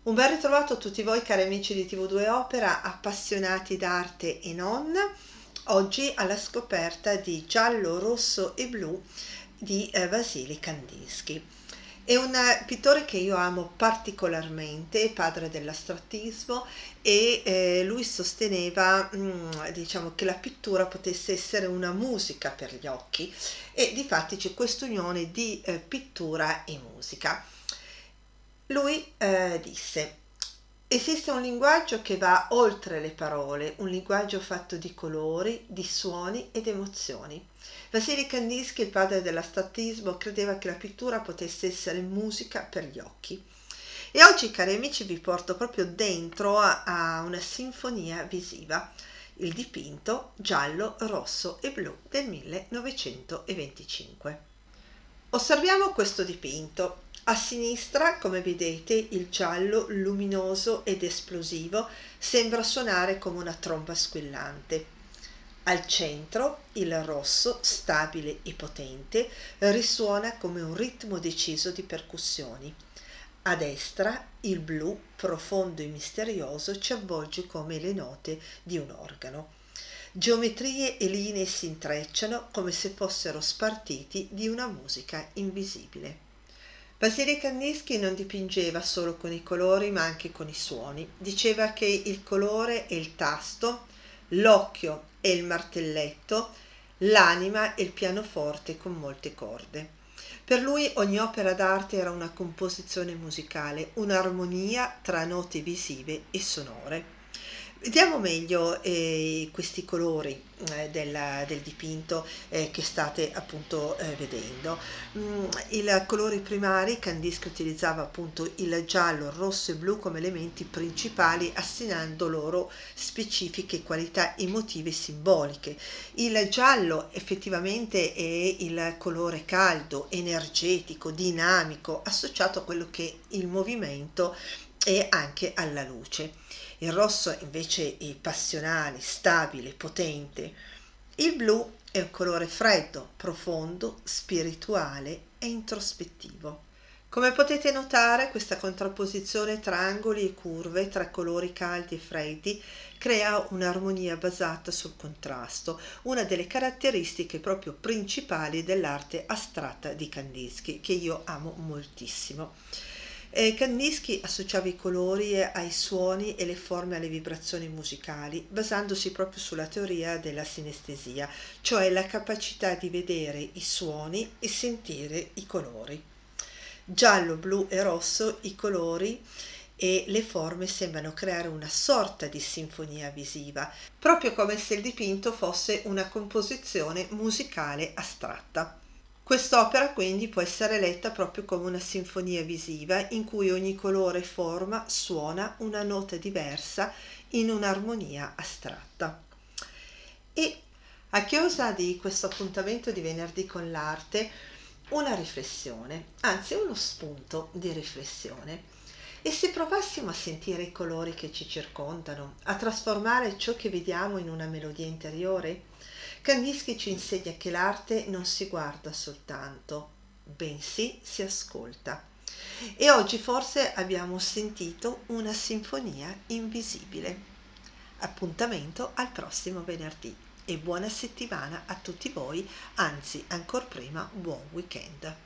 Un ben ritrovato a tutti voi cari amici di TV2 Opera, appassionati d'arte e non. Oggi alla scoperta di Giallo, Rosso e Blu di Vasily Kandinsky. È un pittore che io amo particolarmente, padre dell'astrattismo, e lui sosteneva che la pittura potesse essere una musica per gli occhi, e difatti c'è quest'unione di pittura e musica. Lui disse: esiste un linguaggio che va oltre le parole, un linguaggio fatto di colori, di suoni ed emozioni. Vasily Kandinsky, il padre dell'astrattismo, credeva che la pittura potesse essere musica per gli occhi. E oggi, cari amici, vi porto proprio dentro a una sinfonia visiva, il dipinto Giallo, Rosso e Blu del 1925. Osserviamo questo dipinto. A sinistra, come vedete, il giallo luminoso ed esplosivo sembra suonare come una tromba squillante. Al centro il rosso, stabile e potente, risuona come un ritmo deciso di percussioni. A destra il blu, profondo e misterioso, ci avvolge come le note di un organo. Geometrie e linee si intrecciano come se fossero spartiti di una musica invisibile. Vasily Kandinsky non dipingeva solo con i colori ma anche con i suoni. Diceva che il colore è il tasto, l'occhio è il martelletto, l'anima è il pianoforte con molte corde. Per lui ogni opera d'arte era una composizione musicale, un'armonia tra note visive e sonore. Vediamo meglio questi colori del dipinto che state appunto vedendo. I colori primari, Kandinsky utilizzava appunto il giallo, il rosso e blu come elementi principali, assegnando loro specifiche qualità emotive e simboliche. Il giallo effettivamente è il colore caldo, energetico, dinamico, associato a quello che è il movimento e anche alla luce. Il rosso invece è passionale, stabile, potente. Il blu è un colore freddo, profondo, spirituale e introspettivo. Come potete notare, questa contrapposizione tra angoli e curve, tra colori caldi e freddi, crea un'armonia basata sul contrasto, una delle caratteristiche proprio principali dell'arte astratta di Kandinsky, che io amo moltissimo. Kandinsky associava i colori ai suoni e le forme alle vibrazioni musicali, basandosi proprio sulla teoria della sinestesia, cioè la capacità di vedere i suoni e sentire i colori. Giallo, blu e rosso, i colori e le forme sembrano creare una sorta di sinfonia visiva, proprio come se il dipinto fosse una composizione musicale astratta. Quest'opera quindi può essere letta proprio come una sinfonia visiva in cui ogni colore e forma suona una nota diversa in un'armonia astratta. E a chiosa di questo appuntamento di venerdì con l'arte, una riflessione, anzi uno spunto di riflessione. E se provassimo a sentire i colori che ci circondano, a trasformare ciò che vediamo in una melodia interiore? Kandinsky ci insegna che l'arte non si guarda soltanto, bensì si ascolta. E oggi forse abbiamo sentito una sinfonia invisibile. Appuntamento al prossimo venerdì e buona settimana a tutti voi, anzi ancor prima buon weekend.